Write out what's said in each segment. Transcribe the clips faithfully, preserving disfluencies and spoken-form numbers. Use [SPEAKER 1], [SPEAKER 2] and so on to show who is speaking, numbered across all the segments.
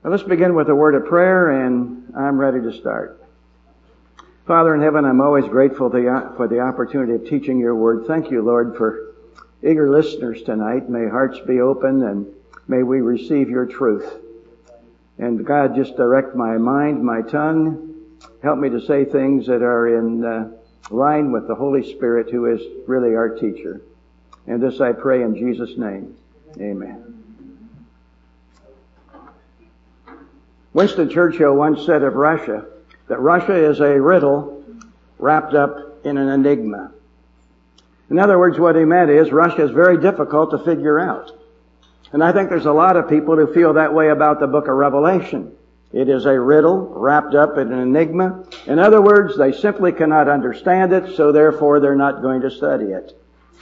[SPEAKER 1] Well, let's begin with a word of prayer, and I'm ready to start. Father in heaven, I'm always grateful for the opportunity of teaching your word. Thank you, Lord, for eager listeners tonight. May hearts be open, and may we receive your truth. And God, just direct my mind, my tongue. Help me to say things that are in uh, line with the Holy Spirit, who is really our teacher. And this I pray in Jesus' name. Amen. Winston Churchill once said of Russia that Russia is a riddle wrapped up in an enigma. In other words, what he meant is Russia is very difficult to figure out. And I think there's a lot of people who feel that way about the book of Revelation. It is a riddle wrapped up in an enigma. In other words, they simply cannot understand it, so therefore they're not going to study it.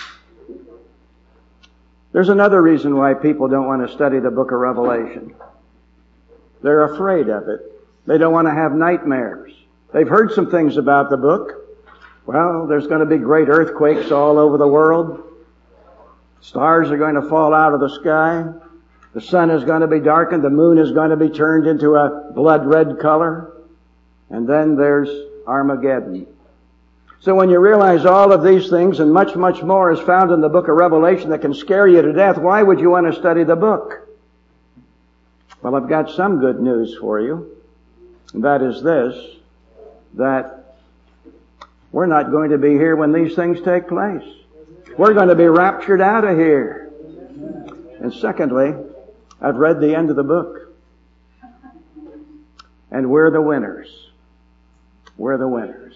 [SPEAKER 1] There's another reason why people don't want to study the book of Revelation. They're afraid of it. They don't want to have nightmares. They've heard some things about the book. Well, there's going to be great earthquakes all over the world. Stars are going to fall out of the sky. The sun is going to be darkened. The moon is going to be turned into a blood red color. And then there's Armageddon. So when you realize all of these things and much, much more is found in the book of Revelation that can scare you to death, why would you want to study the book? Well, I've got some good news for you. And that is this, that we're not going to be here when these things take place. We're going to be raptured out of here. And secondly, I've read the end of the book. And we're the winners. We're the winners.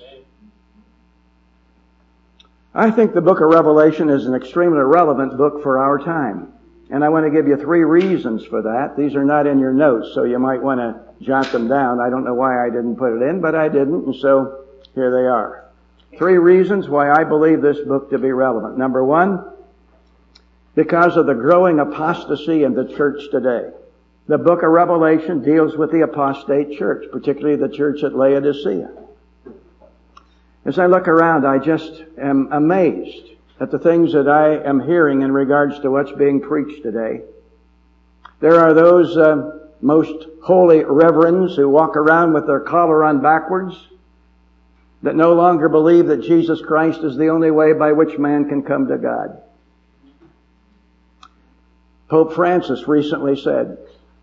[SPEAKER 1] I think the book of Revelation is an extremely relevant book for our time. And I want to give you three reasons for that. These are not in your notes, so you might want to jot them down. I don't know why I didn't put it in, but I didn't, and so here they are. Three reasons why I believe this book to be relevant. Number one, because of the growing apostasy in the church today. The book of Revelation deals with the apostate church, particularly the church at Laodicea. As I look around, I just am amazed at the things that I am hearing in regards to what's being preached today. There are those uh, most holy reverends who walk around with their collar on backwards, that no longer believe that Jesus Christ is the only way by which man can come to God. Pope Francis recently said,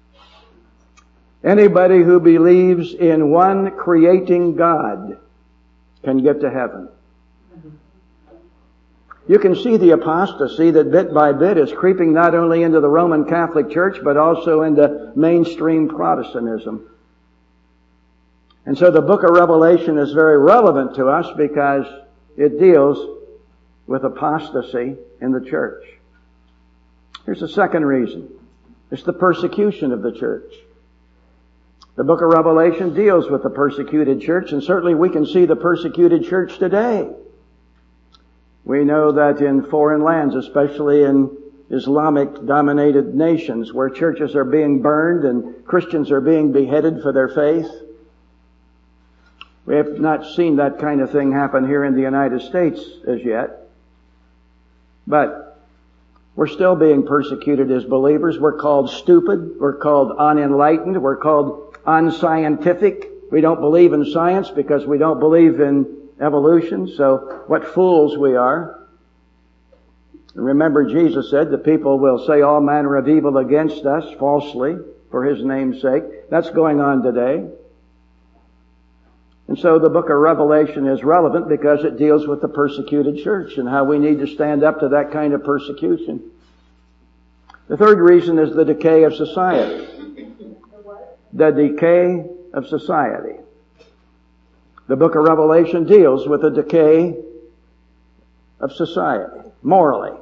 [SPEAKER 1] anybody who believes in one creating God can get to heaven. You can see the apostasy that bit by bit is creeping not only into the Roman Catholic Church, but also into mainstream Protestantism. And so the book of Revelation is very relevant to us because it deals with apostasy in the church. Here's the second reason. It's the persecution of the church. The book of Revelation deals with the persecuted church, and certainly we can see the persecuted church today. We know that in foreign lands, especially in Islamic-dominated nations, where churches are being burned and Christians are being beheaded for their faith. We have not seen that kind of thing happen here in the United States as yet. But we're still being persecuted as believers. We're called stupid. We're called unenlightened. We're called unscientific. We don't believe in science because we don't believe in evolution. So what fools we are. And remember, Jesus said the people will say all manner of evil against us falsely for His name's sake. That's going on today. And so the book of Revelation is relevant because it deals with the persecuted church and how we need to stand up to that kind of persecution. The third reason is the decay of society. The decay of society. The book of Revelation deals with the decay of society, morally.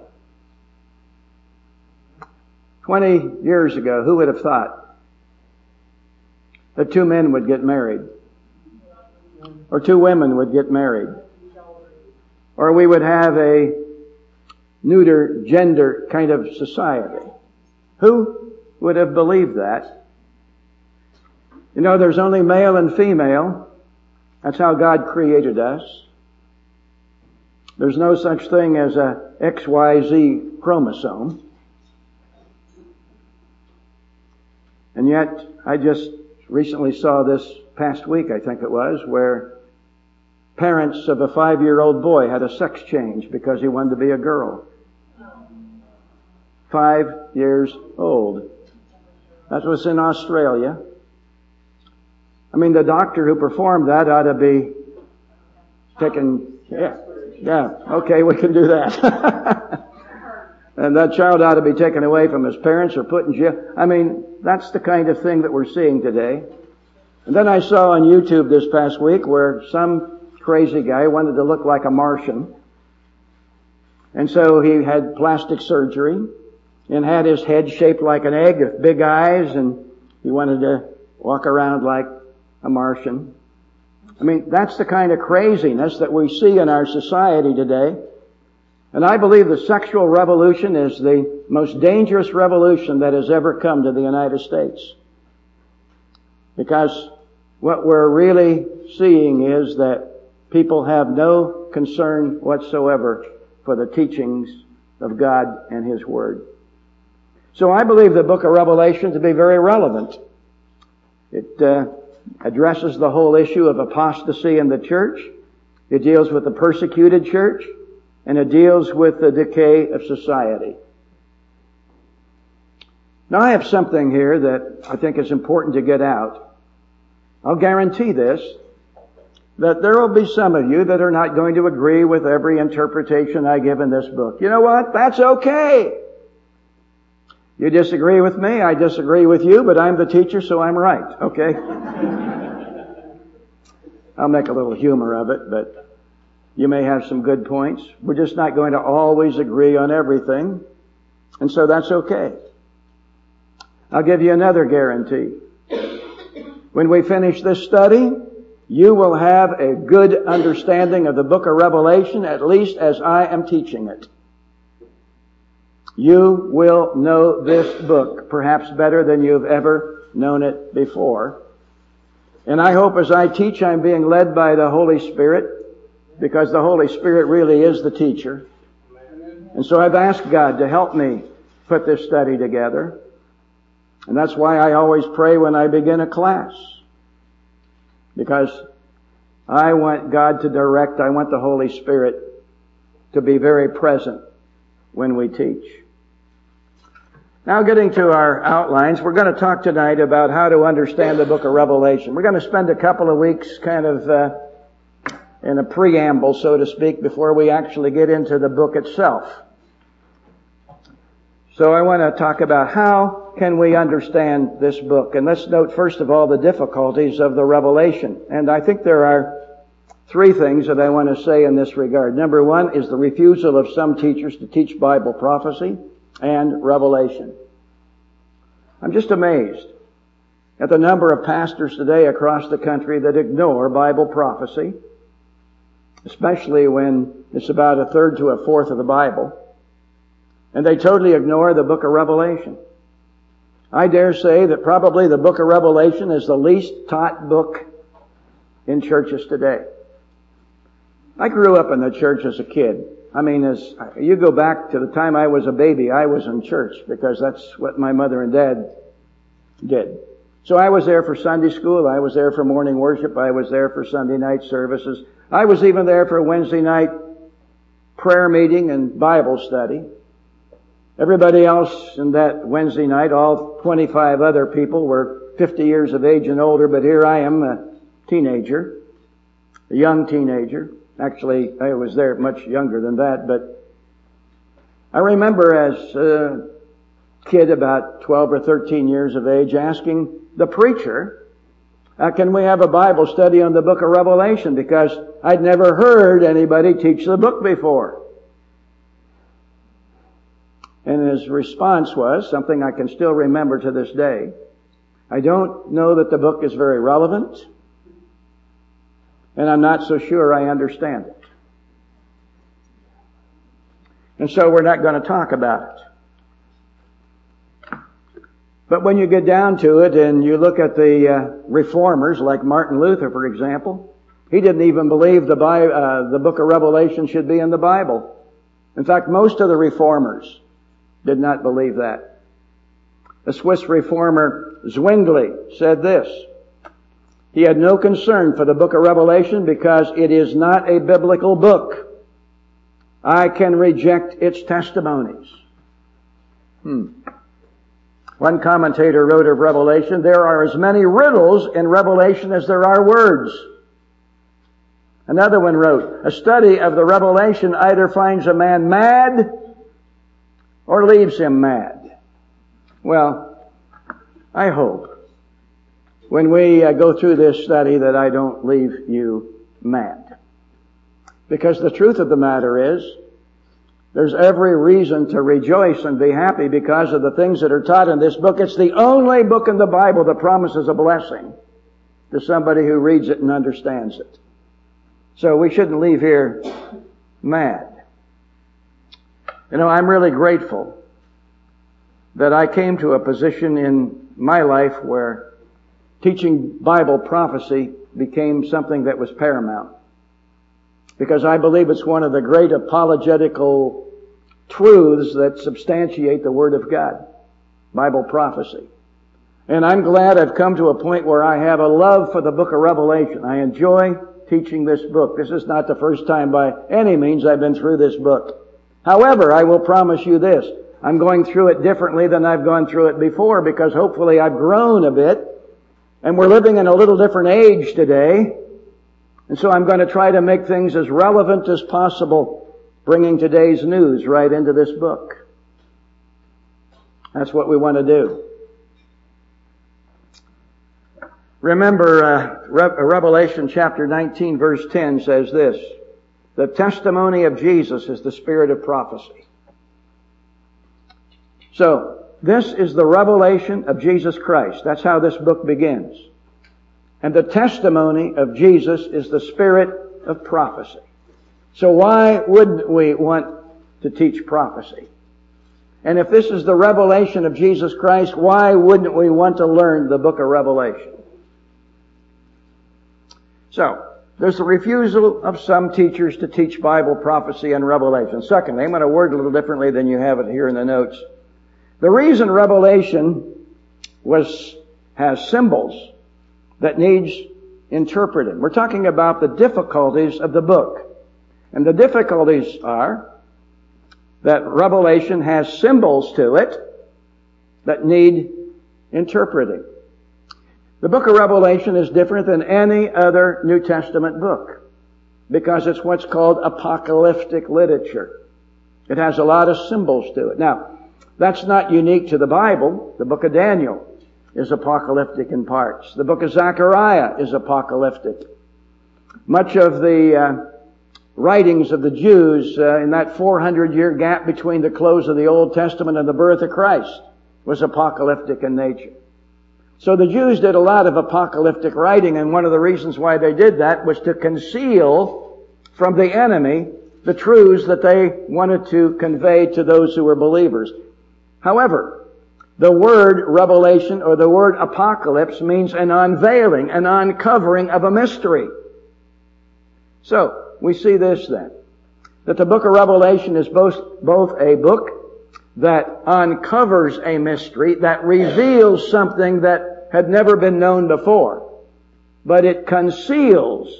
[SPEAKER 1] Twenty years ago, who would have thought that two men would get married? Or two women would get married? Or we would have a neuter gender kind of society? Who would have believed that? You know, there's only male and female. That's how God created us. There's no such thing as a X Y Z chromosome. And yet, I just recently saw this past week, I think it was, where parents of a five-year-old boy had a sex change because he wanted to be a girl. Five years old. That was in Australia. I mean, the doctor who performed that ought to be taken, yeah, yeah, okay, we can do that. And that child ought to be taken away from his parents or put in jail. I mean, that's the kind of thing that we're seeing today. And then I saw on YouTube this past week where some crazy guy wanted to look like a Martian. And so he had plastic surgery and had his head shaped like an egg with big eyes, and he wanted to walk around like a Martian. I mean, that's the kind of craziness that we see in our society today. And I believe the sexual revolution is the most dangerous revolution that has ever come to the United States. Because what we're really seeing is that people have no concern whatsoever for the teachings of God and His Word. So I believe the book of Revelation to be very relevant. It uh, addresses the whole issue of apostasy in the church. It deals with the persecuted church. And it deals with the decay of society. Now I have something here that I think is important to get out. I'll guarantee this, that there will be some of you that are not going to agree with every interpretation I give in this book. You know what? That's okay. You disagree with me, I disagree with you, but I'm the teacher, so I'm right, okay? I'll make a little humor of it, but you may have some good points. We're just not going to always agree on everything. And so that's okay. I'll give you another guarantee. When we finish this study, you will have a good understanding of the book of Revelation, at least as I am teaching it. You will know this book perhaps better than you've ever known it before. And I hope as I teach, I'm being led by the Holy Spirit, because the Holy Spirit really is the teacher. And so I've asked God to help me put this study together. And that's why I always pray when I begin a class. Because I want God to direct, I want the Holy Spirit to be very present when we teach. Now getting to our outlines, we're going to talk tonight about how to understand the book of Revelation. We're going to spend a couple of weeks kind of uh, in a preamble, so to speak, before we actually get into the book itself. So I want to talk about how can we understand this book. And let's note first of all the difficulties of the Revelation. And I think there are three things that I want to say in this regard. Number one is the refusal of some teachers to teach Bible prophecy and Revelation. I'm just amazed at the number of pastors today across the country that ignore Bible prophecy, especially when it's about a third to a fourth of the Bible. And they totally ignore the book of Revelation. I dare say that probably the book of Revelation is the least taught book in churches today. I grew up in the church as a kid. I mean, as you go back to the time I was a baby, I was in church because that's what my mother and dad did. So I was there for Sunday school. I was there for morning worship. I was there for Sunday night services. I was even there for Wednesday night prayer meeting and Bible study. Everybody else in that Wednesday night, all twenty-five other people, were fifty years of age and older, but here I am, a teenager, a young teenager. Actually, I was there much younger than that, but I remember as a kid about twelve or thirteen years of age asking the preacher, uh, can we have a Bible study on the book of Revelation? Because I'd never heard anybody teach the book before. And his response was, something I can still remember to this day, I don't know that the book is very relevant, and I'm not so sure I understand it. And so we're not going to talk about it. But when you get down to it and you look at the uh, reformers, like Martin Luther, for example, he didn't even believe the, Bi- uh, the book of Revelation should be in the Bible. In fact, most of the reformers did not believe that. The Swiss reformer Zwingli said this: he had no concern for the book of Revelation because it is not a biblical book. I can reject its testimonies. Hmm. One commentator wrote of Revelation, there are as many riddles in Revelation as there are words. Another one wrote, a study of the Revelation either finds a man mad or leaves him mad. Well, I hope when we uh, go through this study that I don't leave you mad. Because the truth of the matter is, there's every reason to rejoice and be happy because of the things that are taught in this book. It's the only book in the Bible that promises a blessing to somebody who reads it and understands it. So we shouldn't leave here mad. You know, I'm really grateful that I came to a position in my life where teaching Bible prophecy became something that was paramount. Because I believe it's one of the great apologetical truths that substantiate the Word of God, Bible prophecy. And I'm glad I've come to a point where I have a love for the book of Revelation. I enjoy teaching this book. This is not the first time by any means I've been through this book. However, I will promise you this. I'm going through it differently than I've gone through it before because hopefully I've grown a bit. And we're living in a little different age today. And so I'm going to try to make things as relevant as possible, bringing today's news right into this book. That's what we want to do. Remember, uh, Re- Revelation chapter nineteen verse ten says this: the testimony of Jesus is the spirit of prophecy. So, this is the revelation of Jesus Christ. That's how this book begins. And the testimony of Jesus is the spirit of prophecy. So why wouldn't we want to teach prophecy? And if this is the revelation of Jesus Christ, why wouldn't we want to learn the book of Revelation? So, there's a refusal of some teachers to teach Bible prophecy and Revelation. Secondly, I'm going to word it a little differently than you have it here in the notes. The reason Revelation was has symbols that needs interpreting. We're talking about the difficulties of the book. And the difficulties are that Revelation has symbols to it that need interpreting. The book of Revelation is different than any other New Testament book because it's what's called apocalyptic literature. It has a lot of symbols to it. Now, that's not unique to the Bible. The book of Daniel is apocalyptic in parts. The book of Zechariah is apocalyptic. Much of the uh, writings of the Jews uh, in that four hundred year gap between the close of the Old Testament and the birth of Christ was apocalyptic in nature. So the Jews did a lot of apocalyptic writing, and one of the reasons why they did that was to conceal from the enemy the truths that they wanted to convey to those who were believers. However, the word revelation or the word apocalypse means an unveiling, an uncovering of a mystery. So, we see this then, that the book of Revelation is both, both a book that uncovers a mystery, that reveals something that had never been known before, but it conceals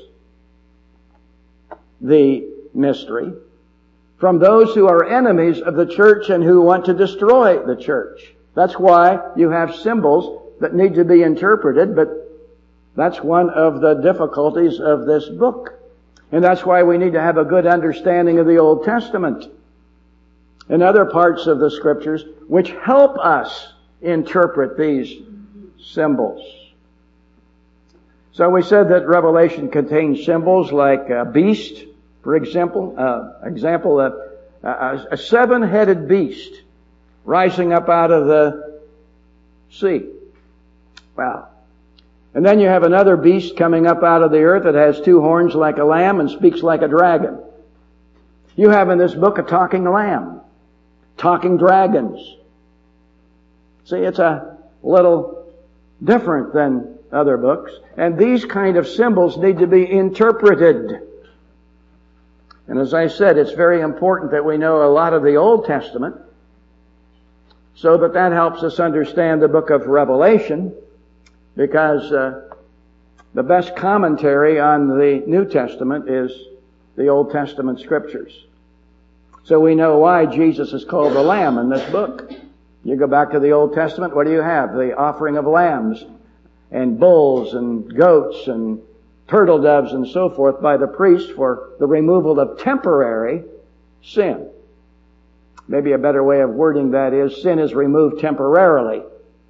[SPEAKER 1] the mystery from those who are enemies of the church and who want to destroy the church. That's why you have symbols that need to be interpreted, but that's one of the difficulties of this book. And that's why we need to have a good understanding of the Old Testament and other parts of the Scriptures which help us interpret these symbols. So we said that Revelation contains symbols like a beast, for example, uh, example, uh, a, a seven-headed beast rising up out of the sea. Wow. And then you have another beast coming up out of the earth that has two horns like a lamb and speaks like a dragon. You have in this book a talking lamb, talking dragons. See, it's a little different than other books. And these kind of symbols need to be interpreted. And as I said, it's very important that we know a lot of the Old Testament So that that helps us understand the book of Revelation, because uh, the best commentary on the New Testament is the Old Testament Scriptures. So we know why Jesus is called the Lamb in this book. You go back to the Old Testament, what do you have? The offering of lambs and bulls and goats and turtle doves and so forth by the priest for the removal of temporary sin. Maybe a better way of wording that is, sin is removed temporarily.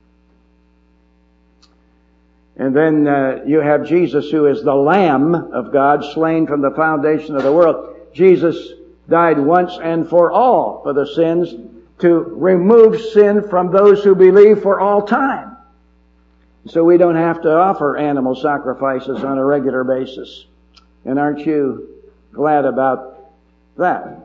[SPEAKER 1] And then uh, you have Jesus, who is the Lamb of God, slain from the foundation of the world. Jesus died once and for all for the sins, to remove sin from those who believe for all time. So we don't have to offer animal sacrifices on a regular basis. And aren't you glad about that?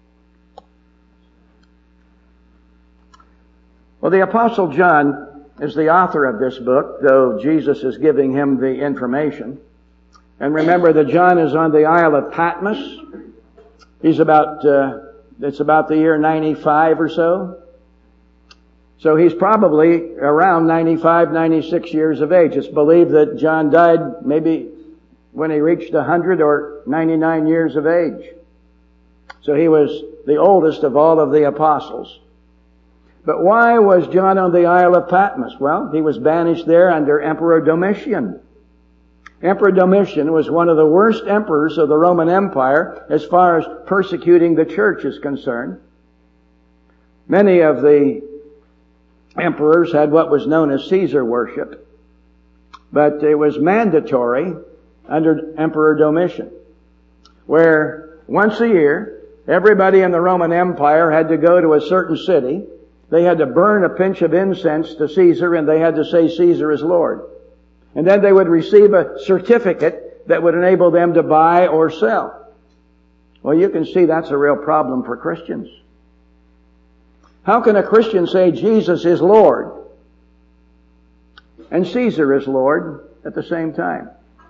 [SPEAKER 1] Well, the Apostle John is the author of this book, though Jesus is giving him the information. And remember that John is on the Isle of Patmos. He's about, uh, it's about the year ninety-five or so. So he's probably around ninety-five, ninety-six years of age. It's believed that John died maybe when he reached one hundred or ninety-nine years of age. So he was the oldest of all of the apostles. But why was John on the Isle of Patmos? Well, he was banished there under Emperor Domitian. Emperor Domitian was one of the worst emperors of the Roman Empire as far as persecuting the church is concerned. Many of the emperors had what was known as Caesar worship, but it was mandatory under Emperor Domitian, where once a year, everybody in the Roman Empire had to go to a certain city. They had to burn a pinch of incense to Caesar, and they had to say Caesar is Lord. And then they would receive a certificate that would enable them to buy or sell. Well, you can see that's a real problem for Christians. How can a Christian say Jesus is Lord and Caesar is Lord at the same time?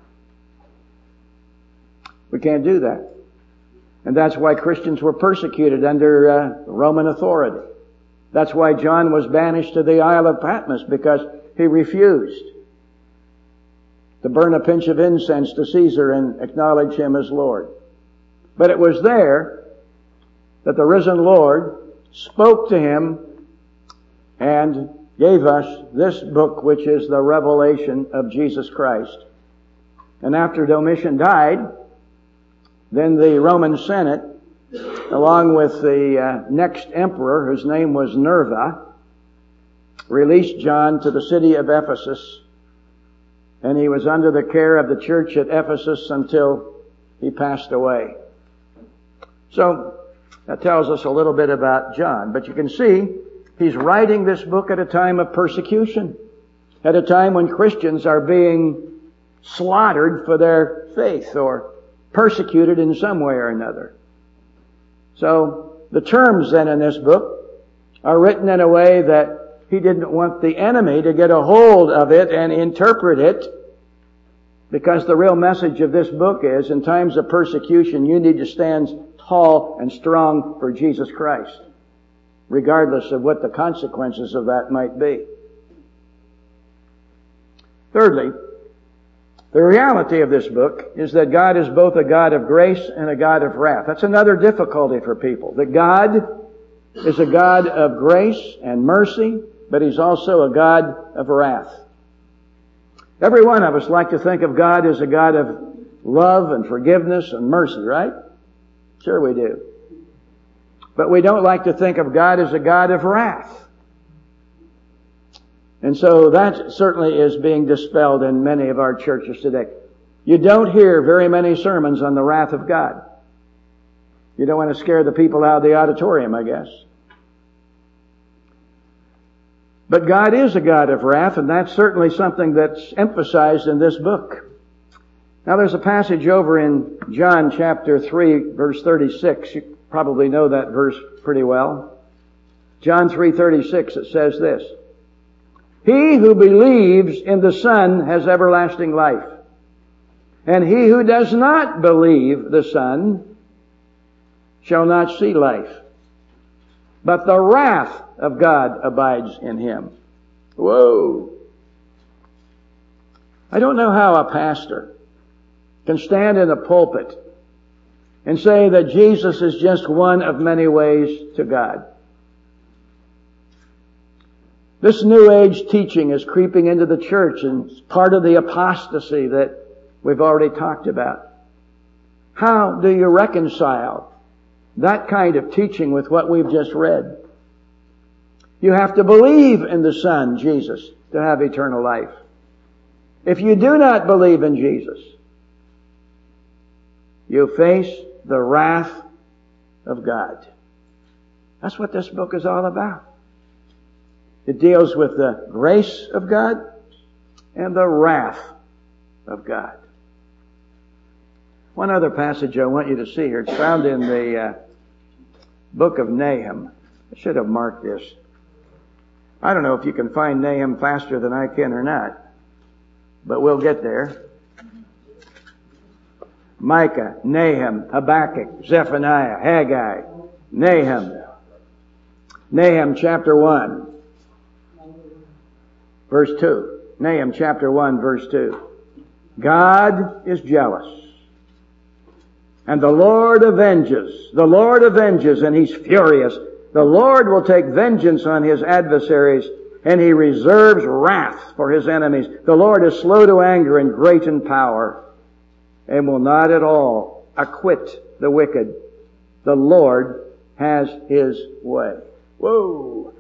[SPEAKER 1] We can't do that. And that's why Christians were persecuted under uh, Roman authority. That's why John was banished to the Isle of Patmos, because he refused to burn a pinch of incense to Caesar and acknowledge him as Lord. But it was there that the risen Lord spoke to him and gave us this book, which is the revelation of Jesus Christ. And after Domitian died, then the Roman Senate, along with the uh, next emperor, whose name was Nerva, released John to the city of Ephesus, and he was under the care of the church at Ephesus until he passed away. So that tells us a little bit about John. But you can see he's writing this book at a time of persecution, at a time when Christians are being slaughtered for their faith or persecuted in some way or another. So the terms then in this book are written in a way that he didn't want the enemy to get a hold of it and interpret it, because the real message of this book is, in times of persecution, you need to stand tall and strong for Jesus Christ, regardless of what the consequences of that might be. Thirdly, the reality of this book is that God is both a God of grace and a God of wrath. That's another difficulty for people. That God is a God of grace and mercy, but He's also a God of wrath. Every one of us like to think of God as a God of love and forgiveness and mercy, right? Sure we do. But we don't like to think of God as a God of wrath. And so that certainly is being dispelled in many of our churches today. You don't hear very many sermons on the wrath of God. You don't want to scare the people out of the auditorium, I guess. But God is a God of wrath, and that's certainly something that's emphasized in this book. Now there's a passage over in John chapter three, verse thirty-six. You probably know that verse pretty well. John three thirty-six, it says this: "He who believes in the Son has everlasting life, and he who does not believe the Son shall not see life, but the wrath of God abides in him. Whoa! I don't know how a pastor can stand in a pulpit and say that Jesus is just one of many ways to God. This New Age teaching is creeping into the church, and it's part of the apostasy that we've already talked about. How do you reconcile that kind of teaching with what we've just read? You have to believe in the Son, Jesus, to have eternal life. If you do not believe in Jesus, you face the wrath of God. That's what this book is all about. It deals with the grace of God and the wrath of God. One other passage I want you to see here. It's found in the uh, book of Nahum. I should have marked this. I don't know if you can find Nahum faster than I can or not, but we'll get there. Micah, Nahum, Habakkuk, Zephaniah, Haggai, Nahum. Nahum chapter one, verse two. Nahum chapter one, verse two. God is jealous, and the Lord avenges. The Lord avenges, and He's furious. The Lord will take vengeance on His adversaries, and He reserves wrath for His enemies. The Lord is slow to anger and great in power, and will not at all acquit the wicked. The Lord has His way. Whoa!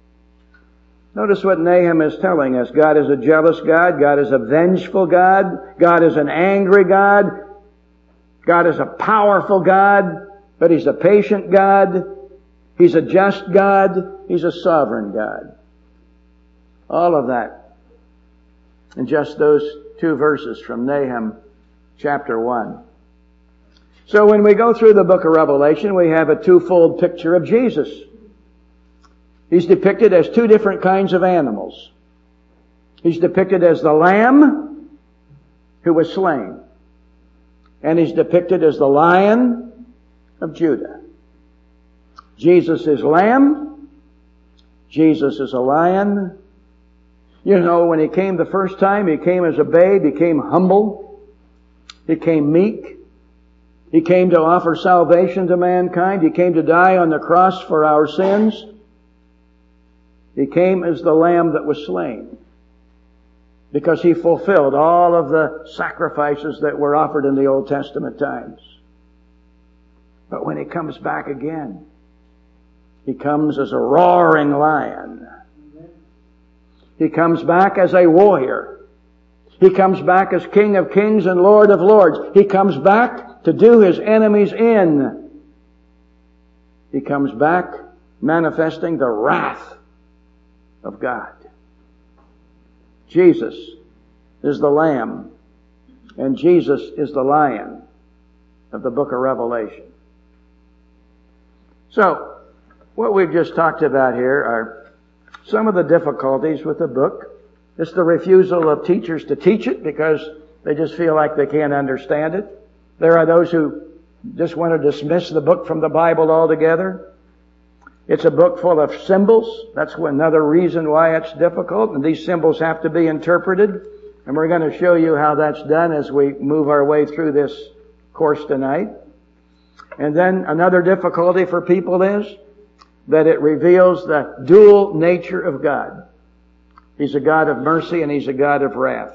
[SPEAKER 1] Notice what Nahum is telling us. God is a jealous God. God is a vengeful God. God is an angry God. God is a powerful God, but He's a patient God. He's a just God. He's a sovereign God. All of that in just those two verses from Nahum chapter one. So when we go through the book of Revelation, we have a twofold picture of Jesus. He's depicted as two different kinds of animals. He's depicted as the Lamb who was slain. And He's depicted as the Lion of Judah. Jesus is Lamb. Jesus is a Lion. You know, when He came the first time, He came as a babe. He came humble. He came meek. He came to offer salvation to mankind. He came to die on the cross for our sins. He came as the Lamb that was slain, because He fulfilled all of the sacrifices that were offered in the Old Testament times. But when He comes back again, He comes as a roaring lion. He comes back as a warrior. He comes back as King of kings and Lord of lords. He comes back to do His enemies in. He comes back manifesting the wrath of God. Jesus is the Lamb, and Jesus is the Lion of the book of Revelation. So, what we've just talked about here are some of the difficulties with the book. It's the refusal of teachers to teach it because they just feel like they can't understand it. There are those who just want to dismiss the book from the Bible altogether. It's a book full of symbols. That's another reason why it's difficult. And these symbols have to be interpreted. And we're going to show you how that's done as we move our way through this course tonight. And then another difficulty for people is that it reveals the dual nature of God. He's a God of mercy and He's a God of wrath.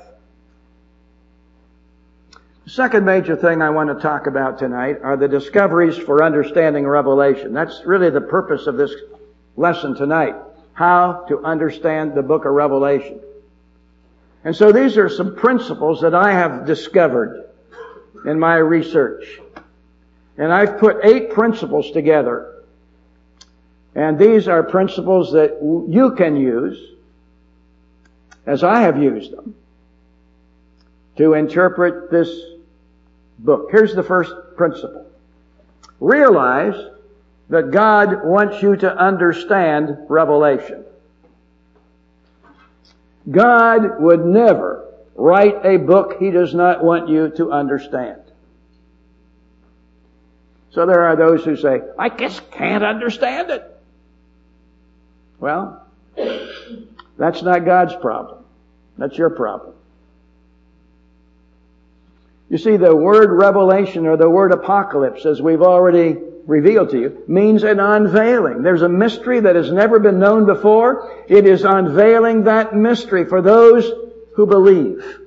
[SPEAKER 1] The second major thing I want to talk about tonight are the discoveries for understanding Revelation. That's really the purpose of this lesson tonight. How to understand the book of Revelation. And so these are some principles that I have discovered in my research. And I've put eight principles together. And these are principles that you can use, as I have used them, to interpret this book. Here's the first principle. Realize that God wants you to understand Revelation. God would never write a book He does not want you to understand. So there are those who say, I just can't understand it. Well, that's not God's problem. That's your problem. You see, the word revelation or the word apocalypse, as we've already revealed to you, means an unveiling. There's a mystery that has never been known before. It is unveiling that mystery for those who believe.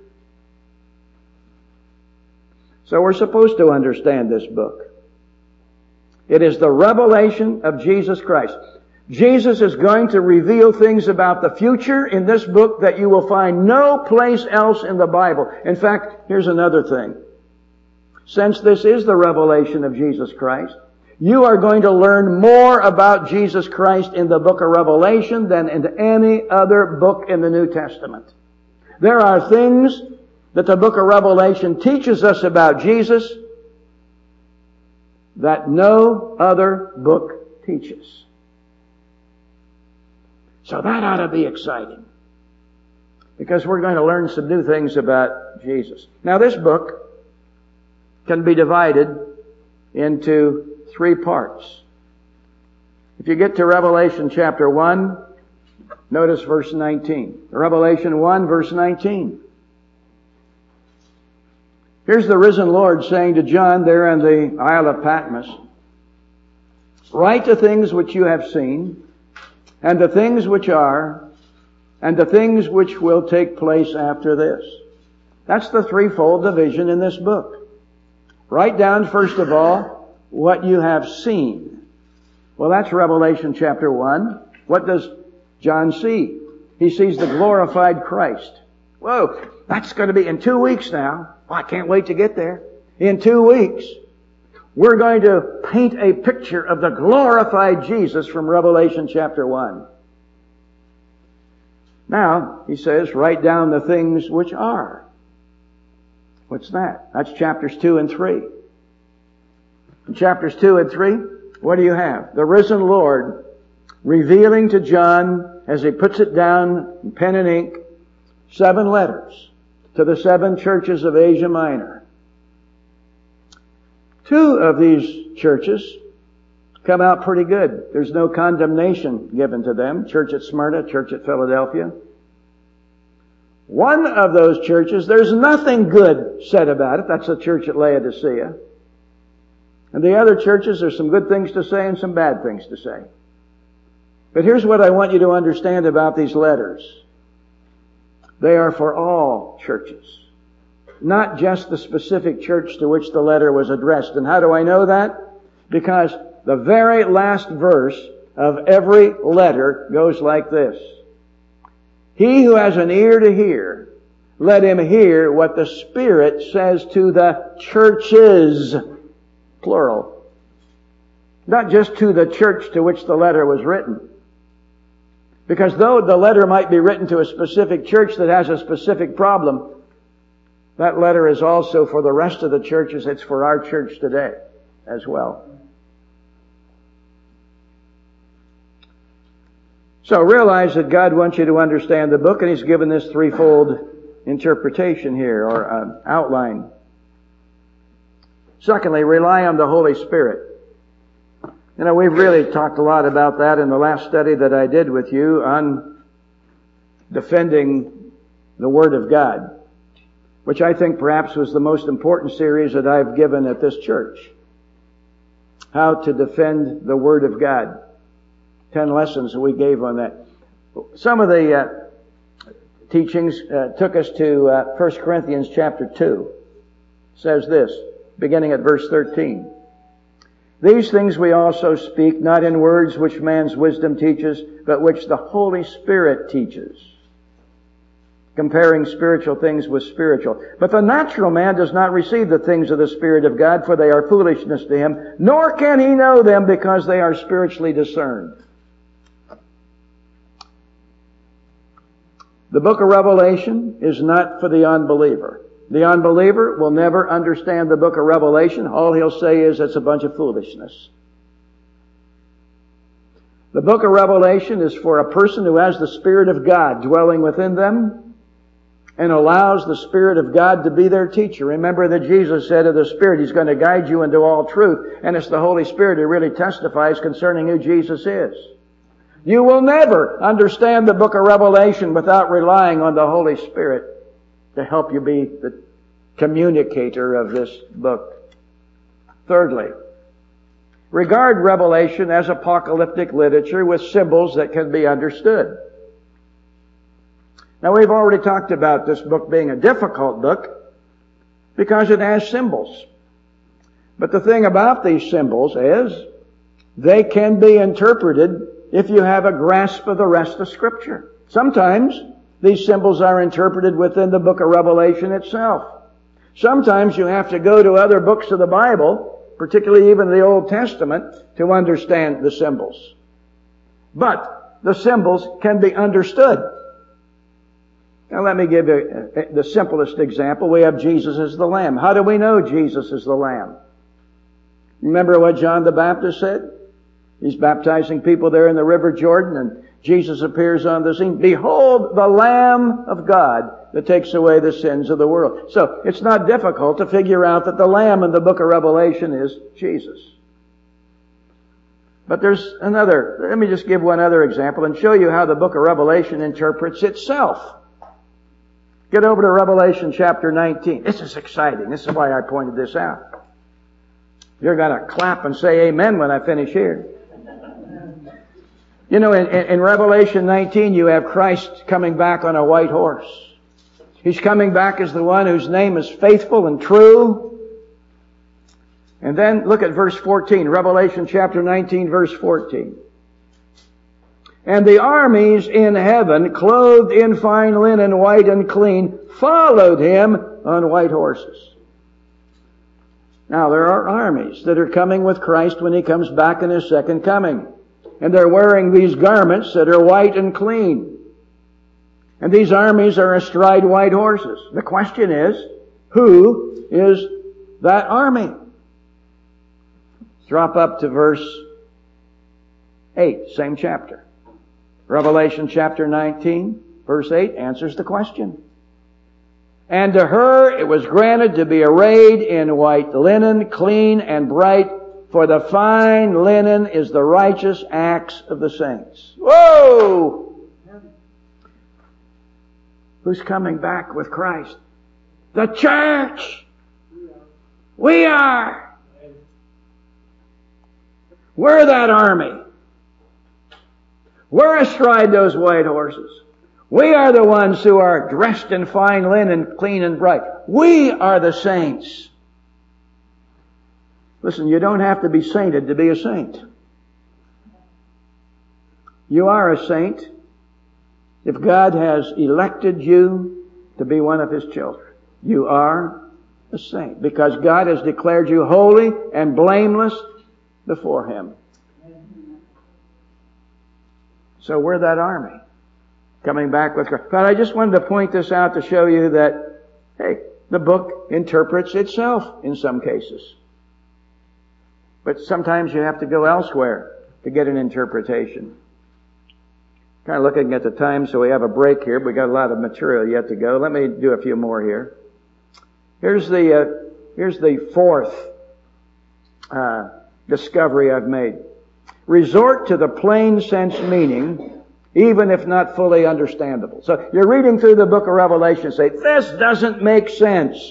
[SPEAKER 1] So we're supposed to understand this book. It is the revelation of Jesus Christ. Jesus is going to reveal things about the future in this book that you will find no place else in the Bible. In fact, here's another thing. Since this is the revelation of Jesus Christ, you are going to learn more about Jesus Christ in the book of Revelation than in any other book in the New Testament. There are things that the book of Revelation teaches us about Jesus that no other book teaches. So that ought to be exciting, because we're going to learn some new things about Jesus. Now, this book can be divided into three parts. If you get to Revelation chapter one, notice verse nineteen. Revelation one, verse nineteen. Here's the risen Lord saying to John there in the Isle of Patmos, "Write the things which you have seen, and the things which are, and the things which will take place after this." That's the threefold division in this book. Write down, first of all, what you have seen. Well, that's Revelation chapter one. What does John see? He sees the glorified Christ. Whoa, that's going to be in two weeks now. Oh, I can't wait to get there. In two weeks, we're going to paint a picture of the glorified Jesus from Revelation chapter one. Now, he says, write down the things which are. What's that? That's chapters two and three. In chapters two and three, what do you have? The risen Lord revealing to John, as he puts it down in pen and ink, seven letters to the seven churches of Asia Minor. Two of these churches come out pretty good. There's no condemnation given to them. Church at Smyrna, church at Philadelphia. One of those churches, there's nothing good said about it. That's the church at Laodicea. And the other churches, there's some good things to say and some bad things to say. But here's what I want you to understand about these letters. They are for all churches, not just the specific church to which the letter was addressed. And how do I know that? Because the very last verse of every letter goes like this. He who has an ear to hear, let him hear what the Spirit says to the churches, plural. Not just to the church to which the letter was written. Because though the letter might be written to a specific church that has a specific problem, that letter is also for the rest of the churches. It's for our church today as well. So realize that God wants you to understand the book, and He's given this threefold interpretation here, or uh, outline. Secondly, rely on the Holy Spirit. You know, we've really talked a lot about that in the last study that I did with you on defending the Word of God, which I think perhaps was the most important series that I've given at this church. How to defend the Word of God. Ten lessons that we gave on that. Some of the uh, teachings uh, took us to uh, First Corinthians chapter two. It says this, beginning at verse thirteen. These things we also speak, not in words which man's wisdom teaches, but which the Holy Spirit teaches, comparing spiritual things with spiritual. But the natural man does not receive the things of the Spirit of God, for they are foolishness to him, nor can he know them because they are spiritually discerned. The book of Revelation is not for the unbeliever. The unbeliever will never understand the book of Revelation. All he'll say is it's a bunch of foolishness. The book of Revelation is for a person who has the Spirit of God dwelling within them and allows the Spirit of God to be their teacher. Remember that Jesus said of the Spirit, He's going to guide you into all truth, and it's the Holy Spirit who really testifies concerning who Jesus is. You will never understand the book of Revelation without relying on the Holy Spirit to help you be the communicator of this book. Thirdly, regard Revelation as apocalyptic literature with symbols that can be understood. Now, we've already talked about this book being a difficult book because it has symbols. But the thing about these symbols is they can be interpreted if you have a grasp of the rest of Scripture. Sometimes these symbols are interpreted within the book of Revelation itself. Sometimes you have to go to other books of the Bible, particularly even the Old Testament, to understand the symbols. But the symbols can be understood. Now let me give you the simplest example. We have Jesus as the Lamb. How do we know Jesus is the Lamb? Remember what John the Baptist said? He's baptizing people there in the River Jordan, and Jesus appears on the scene. Behold, the Lamb of God that takes away the sins of the world. So it's not difficult to figure out that the Lamb in the book of Revelation is Jesus. But there's another, let me just give one other example and show you how the book of Revelation interprets itself. Get over to Revelation chapter nineteen. This is exciting. This is why I pointed this out. You're going to clap and say amen when I finish here. You know, in, in Revelation nineteen, you have Christ coming back on a white horse. He's coming back as the one whose name is faithful and true. And then look at verse fourteen, Revelation chapter nineteen, verse fourteen. And the armies in heaven, clothed in fine linen, white and clean, followed him on white horses. Now, there are armies that are coming with Christ when He comes back in His second coming. And they're wearing these garments that are white and clean. And these armies are astride white horses. The question is, who is that army? Drop up to verse eight, same chapter. Revelation chapter nineteen, verse eight answers the question. And to her it was granted to be arrayed in white linen, clean and bright, for the fine linen is the righteous acts of the saints. Whoa! Who's coming back with Christ? The church! We are! We're that army. We're astride those white horses. We are the ones who are dressed in fine linen, clean and bright. We are the saints. Listen, you don't have to be sainted to be a saint. You are a saint if God has elected you to be one of His children. You are a saint because God has declared you holy and blameless before Him. So we're that army coming back with Christ. But I just wanted to point this out to show you that, hey, the book interprets itself in some cases. But sometimes you have to go elsewhere to get an interpretation. Kind of looking at the time, so we have a break here. We got a lot of material yet to go. Let me do a few more here. Here's the uh, here's the fourth uh, discovery I've made. Resort to the plain sense meaning, even if not fully understandable. So you're reading through the book of Revelation and say, this doesn't make sense.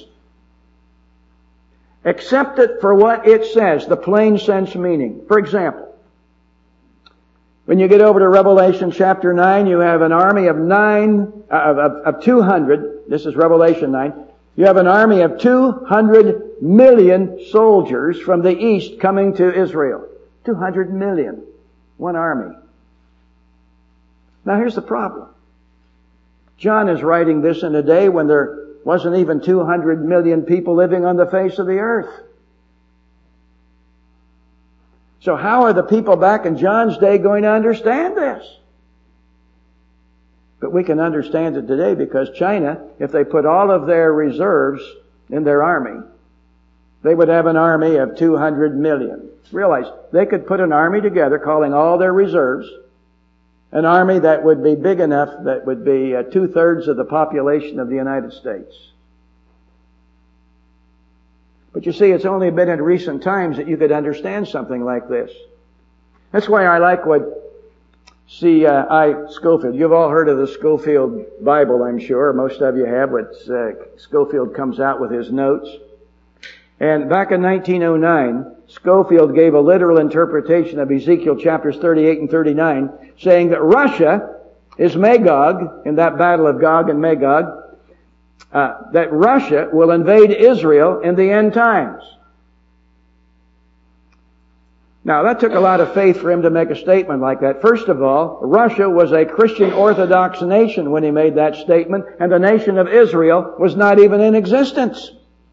[SPEAKER 1] Accept it for what it says, the plain sense meaning. For example, when you get over to Revelation chapter nine, you have an army of nine, uh, of, of two hundred, this is Revelation nine, you have an army of two hundred million soldiers from the east coming to Israel. two hundred million. One army. Now here's the problem. John is writing this in a day when there wasn't even two hundred million people living on the face of the earth. So how are the people back in John's day going to understand this? But we can understand it today because China, if they put all of their reserves in their army, they would have an army of two hundred million. Realize, they could put an army together calling all their reserves, an army that would be big enough that would be uh, two-thirds of the population of the United States. But you see, it's only been in recent times that you could understand something like this. That's why I like what C I Scofield. You've all heard of the Scofield Bible, I'm sure. Most of you have. But uh, Scofield comes out with his notes. And back in nineteen oh nine, Scofield gave a literal interpretation of Ezekiel chapters thirty-eight and thirty-nine, saying that Russia is Magog in that battle of Gog and Magog, uh, that Russia will invade Israel in the end times. Now, that took a lot of faith for him to make a statement like that. First of all, Russia was a Christian Orthodox nation when he made that statement, and the nation of Israel was not even in existence.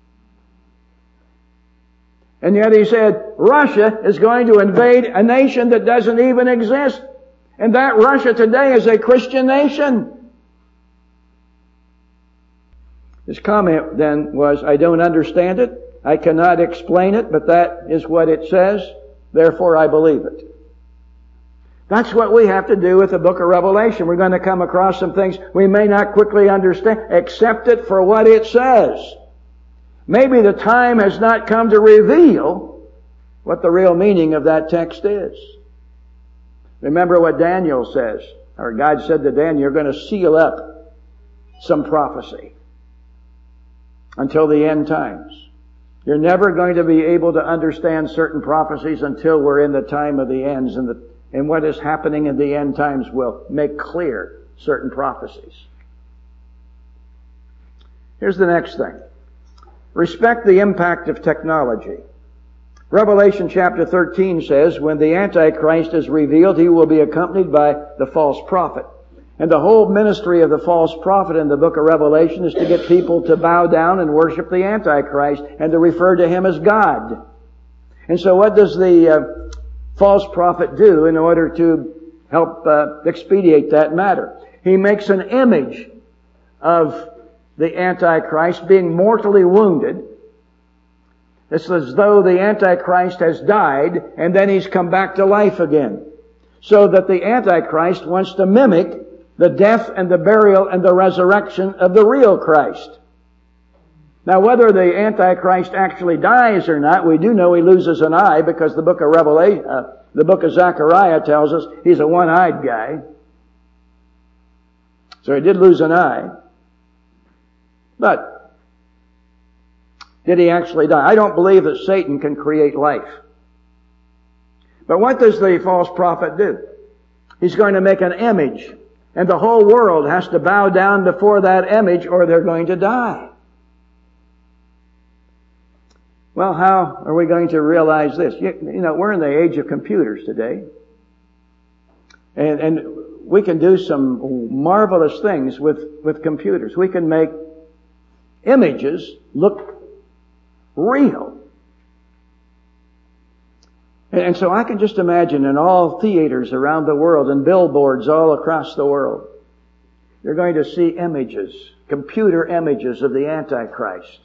[SPEAKER 1] And yet he said, Russia is going to invade a nation that doesn't even exist. And that Russia today is a Christian nation. His comment then was, I don't understand it. I cannot explain it, but that is what it says. Therefore, I believe it. That's what we have to do with the book of Revelation. We're going to come across some things we may not quickly understand. Accept it for what it says. Maybe the time has not come to reveal what the real meaning of that text is. Remember what Daniel says, or God said to Daniel, you're going to seal up some prophecy until the end times. You're never going to be able to understand certain prophecies until we're in the time of the ends, and, the, and what is happening in the end times will make clear certain prophecies. Here's the next thing. Respect the impact of technology. Revelation chapter thirteen says, when the Antichrist is revealed, he will be accompanied by the false prophet. And the whole ministry of the false prophet in the book of Revelation is to get people to bow down and worship the Antichrist and to refer to him as God. And so what does the uh, false prophet do in order to help uh, expedite that matter? He makes an image of the Antichrist being mortally wounded. It's as though the Antichrist has died and then he's come back to life again. So that the Antichrist wants to mimic the death and the burial and the resurrection of the real Christ. Now, whether the Antichrist actually dies or not, we do know he loses an eye, because the book of Revelation, uh, the book of Zechariah tells us he's a one-eyed guy. So he did lose an eye. But did he actually die? I don't believe that Satan can create life. But what does the false prophet do? He's going to make an image. And the whole world has to bow down before that image or they're going to die. Well, how are we going to realize this? You, you know, we're in the age of computers today. And, and we can do some marvelous things with, with computers. We can make images look real. And so I can just imagine in all theaters around the world and billboards all across the world, you're going to see images, computer images of the Antichrist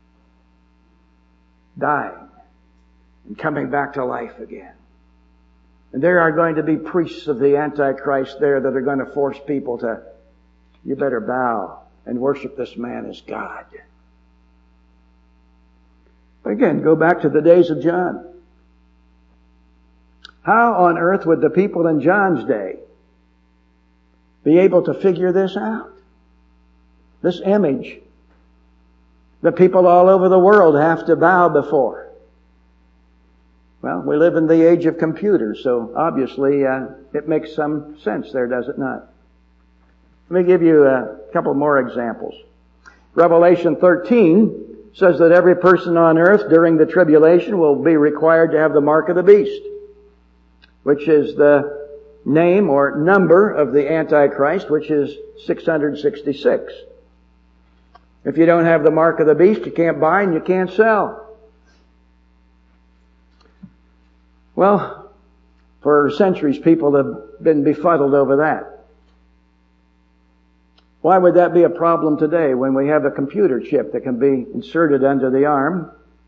[SPEAKER 1] dying and coming back to life again. And there are going to be priests of the Antichrist there that are going to force people to, you better bow and worship this man as God. But again, go back to the days of John. How on earth would the people in John's day be able to figure this out? This image that people all over the world have to bow before. Well, we live in the age of computers, so obviously uh, it makes some sense there, does it not? Let me give you a couple more examples. Revelation thirteen says that every person on earth during the tribulation will be required to have the mark of the beast, which is the name or number of the Antichrist, which is six hundred sixty-six. If you don't have the mark of the beast, you can't buy and you can't sell. Well, for centuries people have been befuddled over that. Why would that be a problem today when we have a computer chip that can be inserted under the arm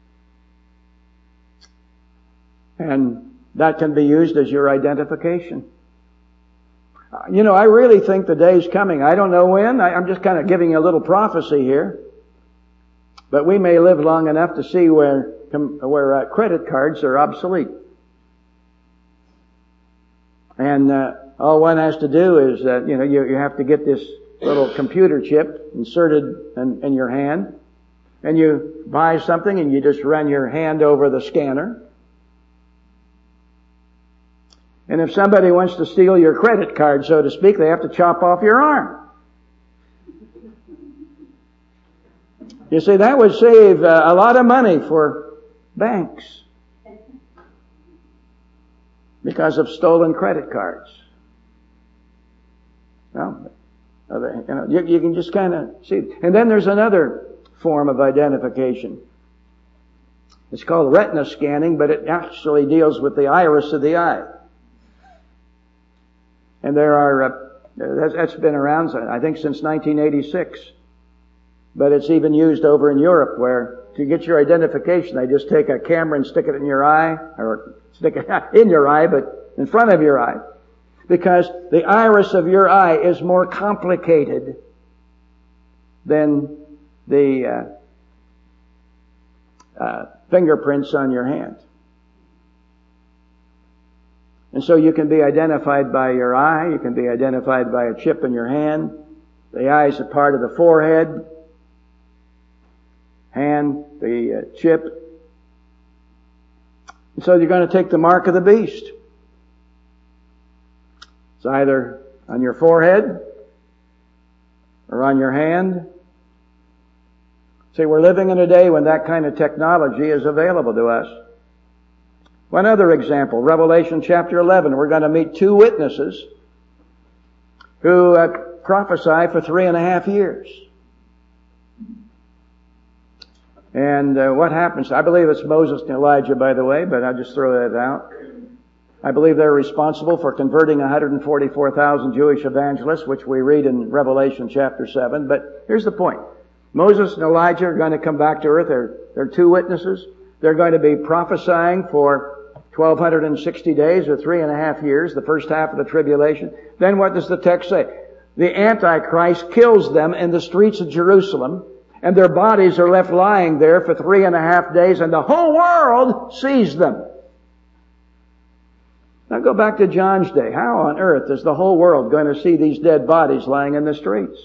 [SPEAKER 1] and that can be used as your identification? You know, I really think the day's coming. I don't know when. I, I'm just kind of giving a little prophecy here. But we may live long enough to see where, where uh, credit cards are obsolete. And uh, all one has to do is, uh, you know, you, you have to get this little computer chip inserted in, in your hand, and you buy something and you just run your hand over the scanner. And if somebody wants to steal your credit card, so to speak, they have to chop off your arm. You see, that would save uh, a lot of money for banks because of stolen credit cards. Well, you know, you, you can just kind of see. And then there's another form of identification. It's called retina scanning, but it actually deals with the iris of the eye. And there are, uh, that's, that's been around, I think, since nineteen eighty-six. But it's even used over in Europe, where to get your identification, they just take a camera and stick it in your eye, or stick it in your eye, but in front of your eye. Because the iris of your eye is more complicated than the uh, uh, fingerprints on your hand. And so you can be identified by your eye, you can be identified by a chip in your hand. The eye is a part of the forehead, hand, the uh, chip. And so you're going to take the mark of the beast. It's either on your forehead or on your hand. See, we're living in a day when that kind of technology is available to us. One other example, Revelation chapter eleven. We're going to meet two witnesses who uh, prophesy for three and a half years. And uh, what happens? I believe it's Moses and Elijah, by the way, but I'll just throw that out. I believe they're responsible for converting one hundred forty-four thousand Jewish evangelists, which we read in Revelation chapter seven. But here's the point. Moses and Elijah are going to come back to earth. They're, they're two witnesses. They're going to be prophesying for twelve sixty days or three and a half years, the first half of the tribulation. Then what does the text say? The Antichrist kills them in the streets of Jerusalem, and their bodies are left lying there for three and a half days, and the whole world sees them. Now go back to John's day. How on earth is the whole world going to see these dead bodies lying in the streets?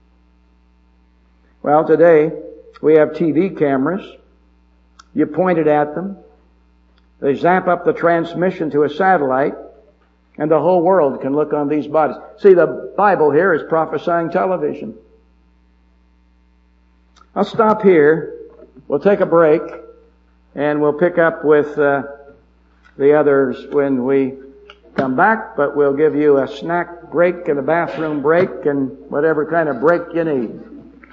[SPEAKER 1] Well, today we have T V cameras. You point it at them. They zap up the transmission to a satellite, and the whole world can look on these bodies. See, the Bible here is prophesying television. I'll stop here. We'll take a break, and we'll pick up with uh, the others when we come back, but we'll give you a snack break and a bathroom break and whatever kind of break you need.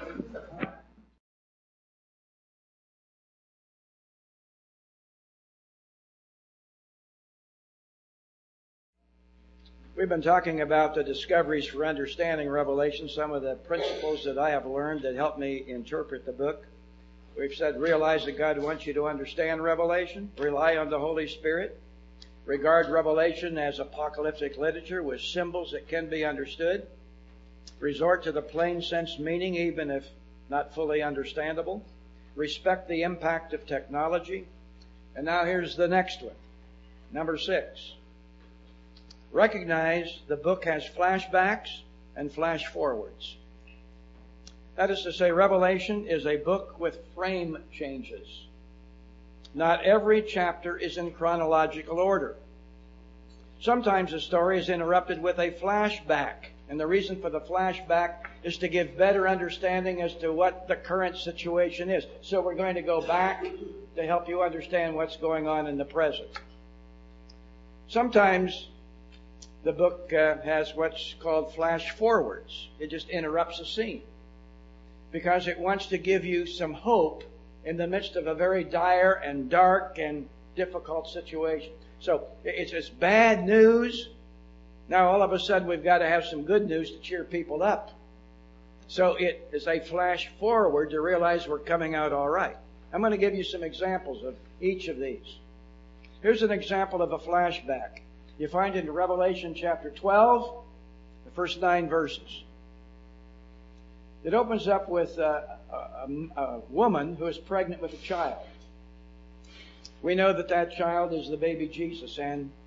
[SPEAKER 1] We've been talking about the discoveries for understanding Revelation, some of the principles that I have learned that help me interpret the book. We've said realize that God wants you to understand Revelation, rely on the Holy Spirit, regard Revelation as apocalyptic literature with symbols that can be understood, resort to the plain sense meaning even if not fully understandable, respect the impact of technology. And now here's the next one, number six. Recognize the book has flashbacks and flash forwards. That is to say, Revelation is a book with frame changes. Not every chapter is in chronological order. Sometimes a story is interrupted with a flashback, and the reason for the flashback is to give better understanding as to what the current situation is. So we're going to go back to help you understand what's going on in the present. Sometimes the book uh, has what's called flash forwards. It just interrupts a scene because it wants to give you some hope in the midst of a very dire and dark and difficult situation. So it's, it's bad news. Now all of a sudden we've got to have some good news to cheer people up. So it is a flash forward to realize we're coming out all right. I'm going to give you some examples of each of these. Here's an example of a flashback. You find it in Revelation chapter twelve, the first nine verses. It opens up with a, a, a woman who is pregnant with a child. We know that that child is the baby Jesus, and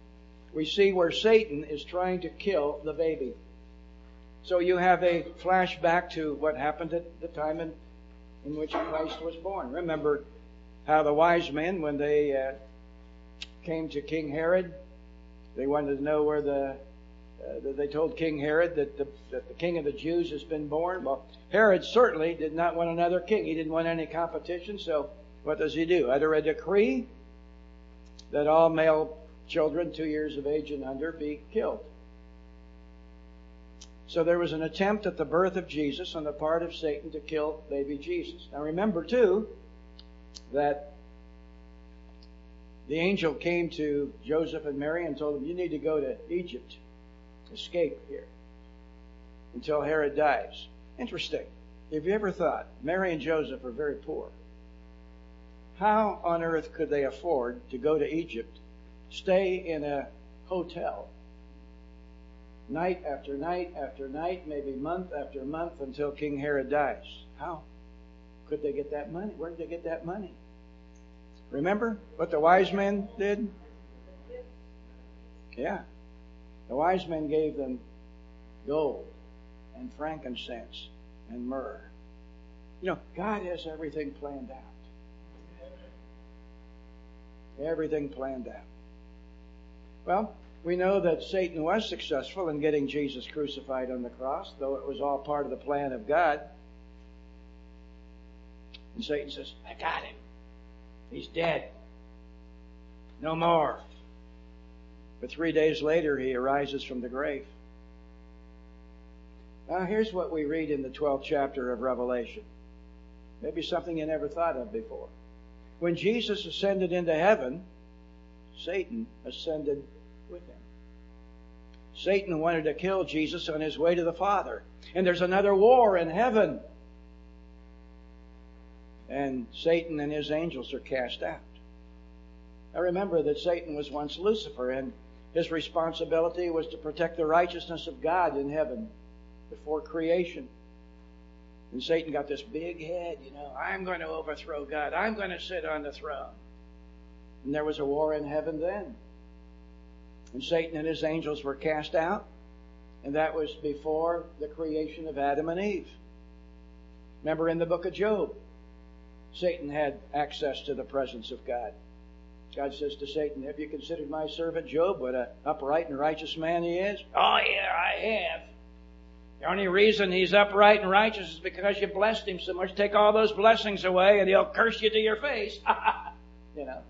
[SPEAKER 1] we see where Satan is trying to kill the baby. So you have a flashback to what happened at the time in, in which Christ was born. Remember how the wise men, when they uh, came to King Herod, they wanted to know where the, uh, they told King Herod that the, that the king of the Jews has been born. Well, Herod certainly did not want another king. He didn't want any competition. So what does he do? Utter a decree that all male children two years of age and under be killed. So there was an attempt at the birth of Jesus on the part of Satan to kill baby Jesus. Now remember too that the angel came to Joseph and Mary and told them, you need to go to Egypt, escape here until Herod dies. Interesting. Have you ever thought, Mary and Joseph are very poor. How on earth could they afford to go to Egypt, stay in a hotel, night after night after night, maybe month after month until King Herod dies? How could they get that money? Where did they get that money? Remember what the wise men did? Yeah. The wise men gave them gold and frankincense and myrrh. You know, God has everything planned out. Everything planned out. Well, we know that Satan was successful in getting Jesus crucified on the cross, though it was all part of the plan of God. And Satan says, I got him. He's dead. No more. But three days later, he arises from the grave. Now, here's what we read in the twelfth chapter of Revelation. Maybe something you never thought of before. When Jesus ascended into heaven, Satan ascended with him. Satan wanted to kill Jesus on his way to the Father. And there's another war in heaven. And Satan and his angels are cast out. Now remember that Satan was once Lucifer, and his responsibility was to protect the righteousness of God in heaven before creation. And Satan got this big head, you know, I'm going to overthrow God. I'm going to sit on the throne. And there was a war in heaven then. And Satan and his angels were cast out. And that was before the creation of Adam and Eve. Remember in the book of Job, Satan had access to the presence of God. God says to Satan, have you considered my servant Job, what an upright and righteous man he is? Oh yeah, I have. The only reason he's upright and righteous is because you blessed him so much. Take all those blessings away and he'll curse you to your face. You know.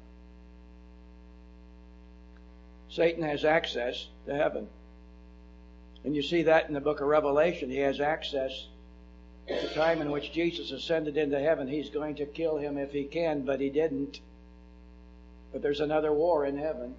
[SPEAKER 1] Satan has access to heaven. And you see that in the book of Revelation. He has access. At the time in which Jesus ascended into heaven, he's going to kill him if he can, but he didn't. But there's another war in heaven.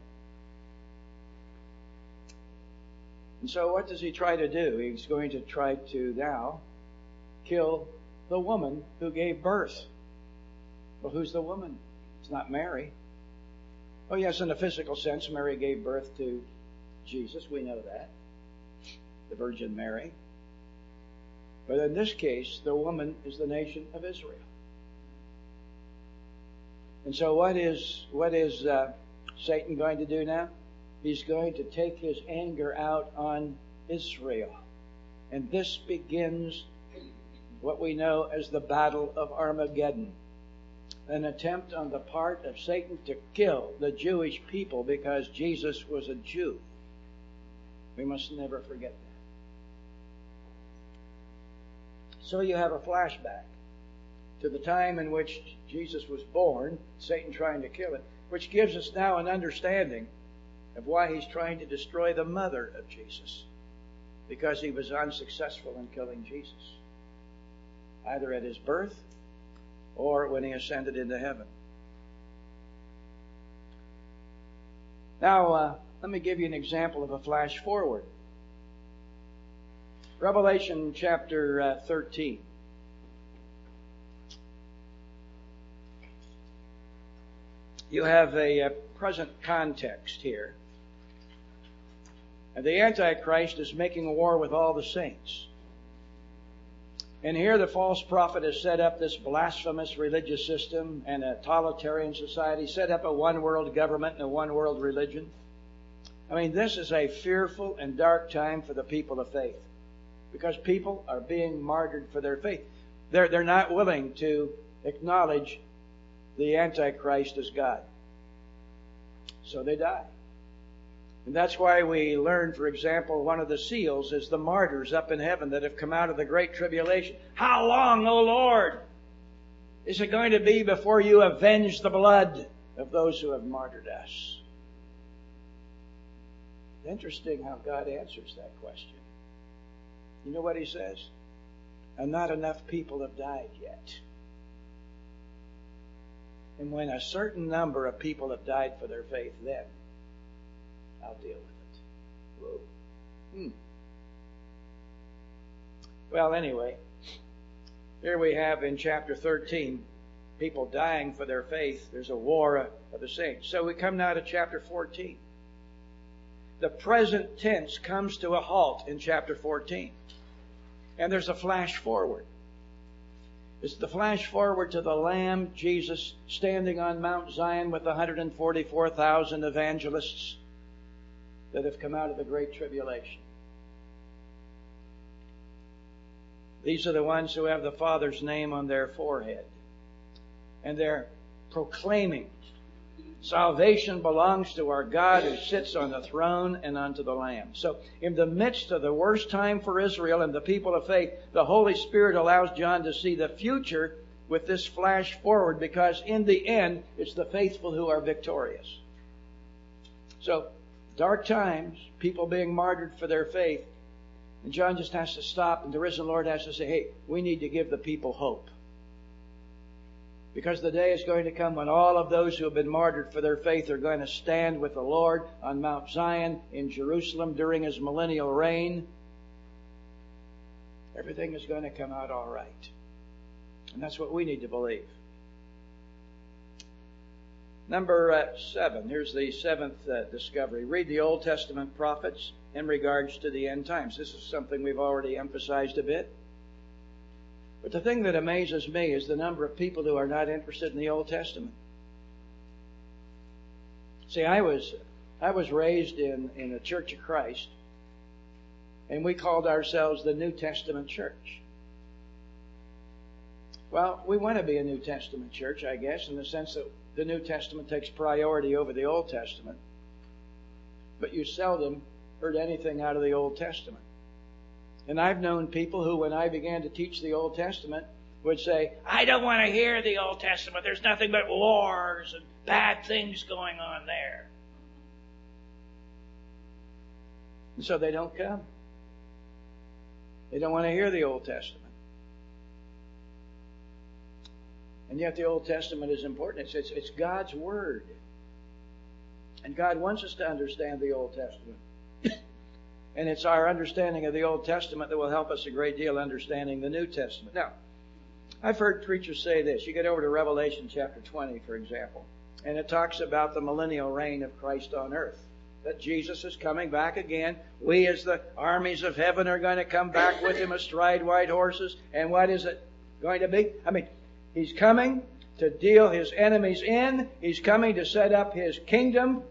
[SPEAKER 1] And so what does he try to do? He's going to try to now kill the woman who gave birth. Well, who's the woman? It's not Mary. Oh, yes, in a physical sense, Mary gave birth to Jesus. We know that. The Virgin Mary. But in this case, the woman is the nation of Israel. And so what is what is uh, Satan going to do now? He's going to take his anger out on Israel. And this begins what we know as the Battle of Armageddon. An attempt on the part of Satan to kill the Jewish people because Jesus was a Jew. We must never forget that. So you have a flashback to the time in which Jesus was born, Satan trying to kill it, which gives us now an understanding of why he's trying to destroy the mother of Jesus, because he was unsuccessful in killing Jesus, either at his birth or when he ascended into heaven. Now, uh, let me give you an example of a flash forward. Revelation chapter uh, thirteen. You have a, a present context here. And the Antichrist is making war with all the saints. And here the false prophet has set up this blasphemous religious system and a totalitarian society, set up a one-world government and a one-world religion. I mean, this is a fearful and dark time for the people of faith, because people are being martyred for their faith. They're, they're not willing to acknowledge the Antichrist as God. So they die. And that's why we learn, for example, one of the seals is the martyrs up in heaven that have come out of the great tribulation. How long, O Lord, is it going to be before you avenge the blood of those who have martyred us? Interesting how God answers that question. You know what He says? And not enough people have died yet. And when a certain number of people have died for their faith, then I'll deal with it. Whoa. Hmm. Well, anyway, here we have in chapter thirteen, people dying for their faith. There's a war of the saints. So we come now to chapter fourteen. The present tense comes to a halt in chapter fourteen. And there's a flash forward. It's the flash forward to the Lamb, Jesus, standing on Mount Zion with one hundred forty-four thousand evangelists that have come out of the Great Tribulation. These are the ones who have the Father's name on their forehead. And they're proclaiming, salvation belongs to our God who sits on the throne and unto the Lamb. So in the midst of the worst time for Israel and the people of faith, the Holy Spirit allows John to see the future with this flash forward, because in the end, it's the faithful who are victorious. So, dark times, people being martyred for their faith, and John just has to stop, and the risen Lord has to say, hey, we need to give the people hope. Because the day is going to come when all of those who have been martyred for their faith are going to stand with the Lord on Mount Zion in Jerusalem during His millennial reign. Everything is going to come out all right. And that's what we need to believe. Number uh, seven. Here's the seventh uh, discovery. Read the Old Testament prophets in regards to the end times. This is something we've already emphasized a bit. But the thing that amazes me is the number of people who are not interested in the Old Testament. See, I was I was raised in, in a Church of Christ, and we called ourselves the New Testament Church. Well, we want to be a New Testament church, I guess, in the sense that the New Testament takes priority over the Old Testament. But you seldom heard anything out of the Old Testament. And I've known people who, when I began to teach the Old Testament, would say, I don't want to hear the Old Testament. There's nothing but wars and bad things going on there. And so they don't come. They don't want to hear the Old Testament. And yet the Old Testament is important. It's, it's, it's God's Word. And God wants us to understand the Old Testament. And it's our understanding of the Old Testament that will help us a great deal understanding the New Testament. Now, I've heard preachers say this. You get over to Revelation chapter twenty, for example, and it talks about the millennial reign of Christ on earth. That Jesus is coming back again. We as the armies of heaven are going to come back with Him astride white horses. And what is it going to be? I mean, He's coming to deal His enemies in. He's coming to set up His kingdom.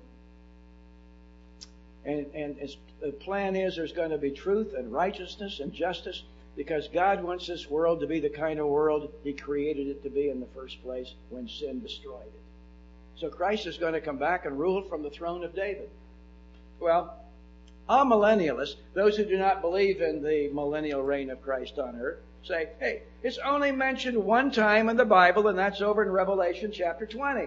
[SPEAKER 1] And, and it's, the plan is there's going to be truth and righteousness and justice, because God wants this world to be the kind of world He created it to be in the first place when sin destroyed it. So Christ is going to come back and rule from the throne of David. Well, all millennialists, those who do not believe in the millennial reign of Christ on earth, say, hey, it's only mentioned one time in the Bible, and that's over in Revelation chapter twenty.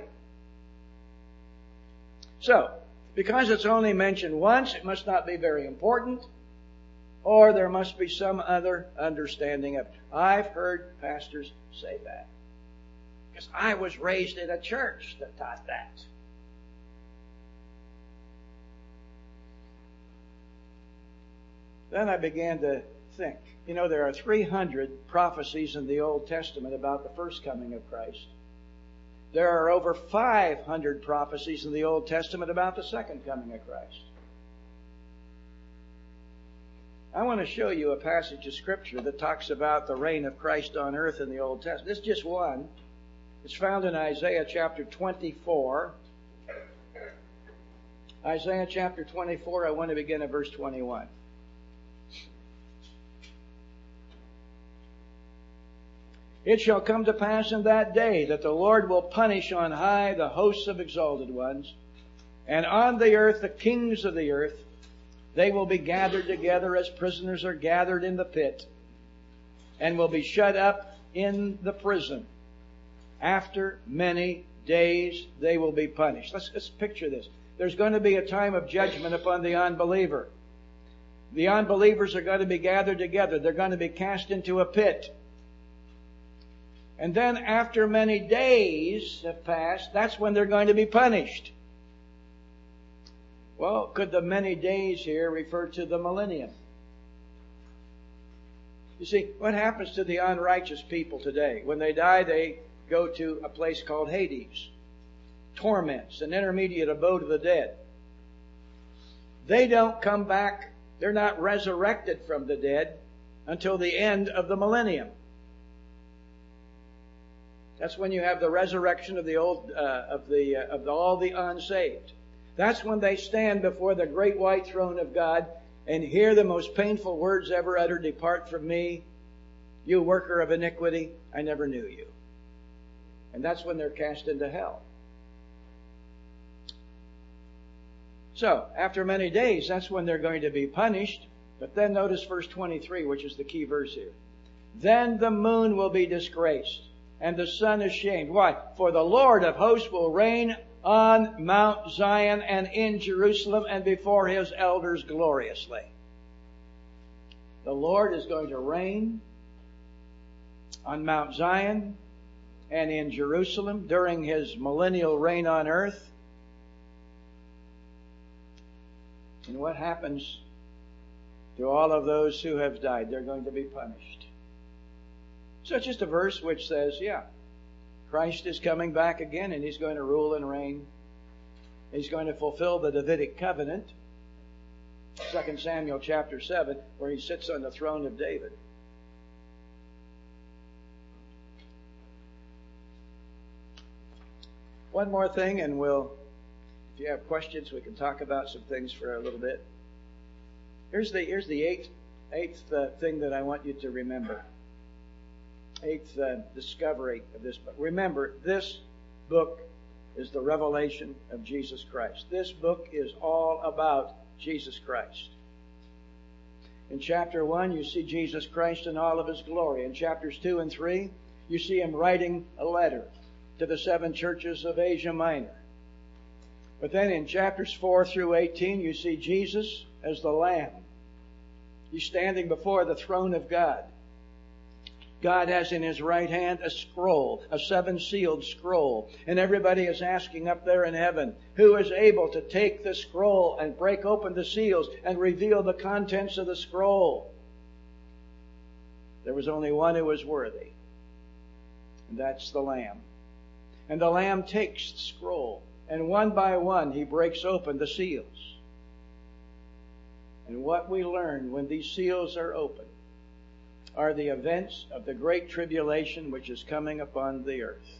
[SPEAKER 1] So, because it's only mentioned once, it must not be very important, or there must be some other understanding of it. I've heard pastors say that, because I was raised in a church that taught that. Then I began to think, you know, there are three hundred prophecies in the Old Testament about the first coming of Christ. There are over five hundred prophecies in the Old Testament about the second coming of Christ. I want to show you a passage of Scripture that talks about the reign of Christ on earth in the Old Testament. This is just one. It's found in Isaiah chapter twenty-four. Isaiah chapter twenty-four, I want to begin at verse twenty-one. It shall come to pass in that day that the Lord will punish on high the hosts of exalted ones, and on the earth the kings of the earth. They will be gathered together as prisoners are gathered in the pit, and will be shut up in the prison. After many days they will be punished. Let's, let's picture this. There's going to be a time of judgment upon the unbeliever. The unbelievers are going to be gathered together. They're going to be cast into a pit. And then after many days have passed, that's when they're going to be punished. Well, could the many days here refer to the millennium? You see, what happens to the unrighteous people today? When they die, they go to a place called Hades. Torments, an intermediate abode of the dead. They don't come back, they're not resurrected from the dead until the end of the millennium. That's when you have the resurrection of the old, uh, of the, uh, of the, all the unsaved. That's when they stand before the great white throne of God and hear the most painful words ever uttered, "Depart from me, you worker of iniquity, I never knew you." And that's when they're cast into hell. So, after many days, that's when they're going to be punished. But then notice verse twenty-three, which is the key verse here. Then the moon will be disgraced, and the sun ashamed. Why? For the Lord of hosts will reign on Mount Zion and in Jerusalem and before His elders gloriously. The Lord is going to reign on Mount Zion and in Jerusalem during His millennial reign on earth. And what happens to all of those who have died? They're going to be punished. So it's just a verse which says, yeah, Christ is coming back again and He's going to rule and reign. He's going to fulfill the Davidic covenant. Second Samuel chapter seven, where He sits on the throne of David. One more thing, and we'll, if you have questions, we can talk about some things for a little bit. Here's the, here's the eighth, eighth uh, thing that I want you to remember. Eighth uh, discovery of this book. Remember, this book is the revelation of Jesus Christ. This book is all about Jesus Christ. In chapter one, you see Jesus Christ in all of His glory. In chapters two and three, you see Him writing a letter to the seven churches of Asia Minor. But then in chapters four through eighteen, you see Jesus as the Lamb. He's standing before the throne of God. God has in His right hand a scroll, a seven-sealed scroll. And everybody is asking up there in heaven, who is able to take the scroll and break open the seals and reveal the contents of the scroll? There was only one who was worthy, and that's the Lamb. And the Lamb takes the scroll, and one by one He breaks open the seals. And what we learn when these seals are opened are the events of the great tribulation which is coming upon the earth.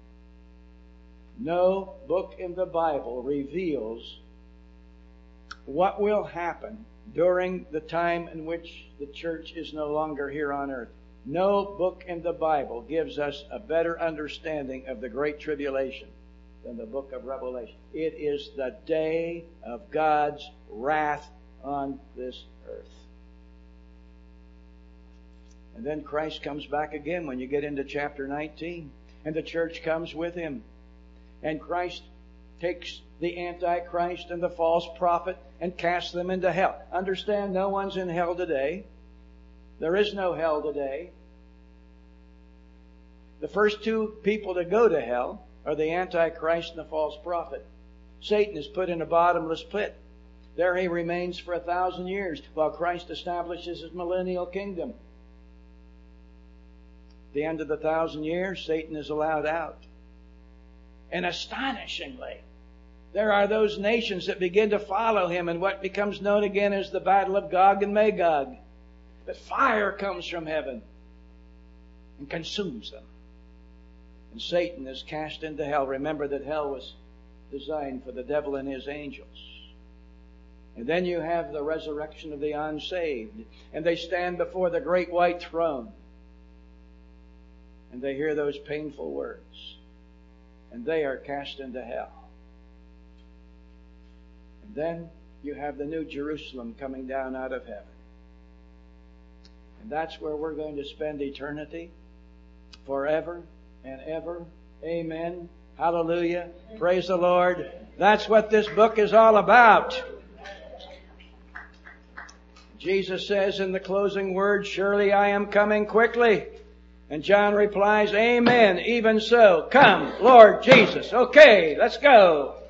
[SPEAKER 1] No book in the Bible reveals what will happen during the time in which the church is no longer here on earth. No book in the Bible gives us a better understanding of the great tribulation than the book of Revelation. It is the day of God's wrath on this earth. And then Christ comes back again when you get into chapter nineteen. And the church comes with Him. And Christ takes the Antichrist and the false prophet and casts them into hell. Understand, no one's in hell today. There is no hell today. The first two people to go to hell are the Antichrist and the false prophet. Satan is put in a bottomless pit. There he remains for a thousand years while Christ establishes His millennial kingdom. At the end of the thousand years, Satan is allowed out. And astonishingly, there are those nations that begin to follow him in what becomes known again as the Battle of Gog and Magog. But fire comes from heaven and consumes them. And Satan is cast into hell. Remember that hell was designed for the devil and his angels. And then you have the resurrection of the unsaved. And they stand before the great white throne. And they hear those painful words. And they are cast into hell. And then you have the new Jerusalem coming down out of heaven. And that's where we're going to spend eternity. Forever and ever. Amen. Hallelujah. Praise the Lord. That's what this book is all about. Jesus says in the closing words, surely I am coming quickly. And John replies, amen, even so. Come, Lord Jesus. Okay, let's go.